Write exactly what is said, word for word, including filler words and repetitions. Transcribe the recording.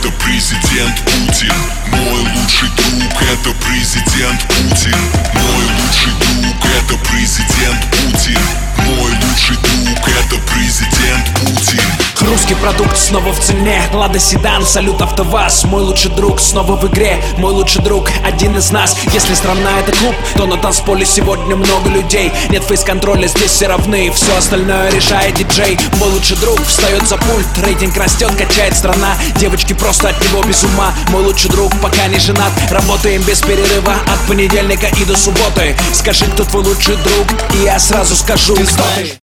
это президент Путин. Мой лучший друг — это президент Путин. Мой лучший друг — это президент Путин. Мой лучший друг — это президент Путин. Русский продукт снова в цене. Лада Седан, салют АвтоВАЗ. Мой лучший друг снова в игре. Мой лучший друг один из нас. Если страна это клуб, то на танцполе сегодня много людей. Нет фейс-контроля, здесь все равны. Все остальное решает диджей. Мой лучший друг встает за пульт. Рейтинг растет, качает страна. Девочки просто от него без ума. Мой лучший друг пока не женат. Работаем без перерыва от понедельника и до субботы. Скажи, кто твой лучший друг, и я сразу скажу, кто ты.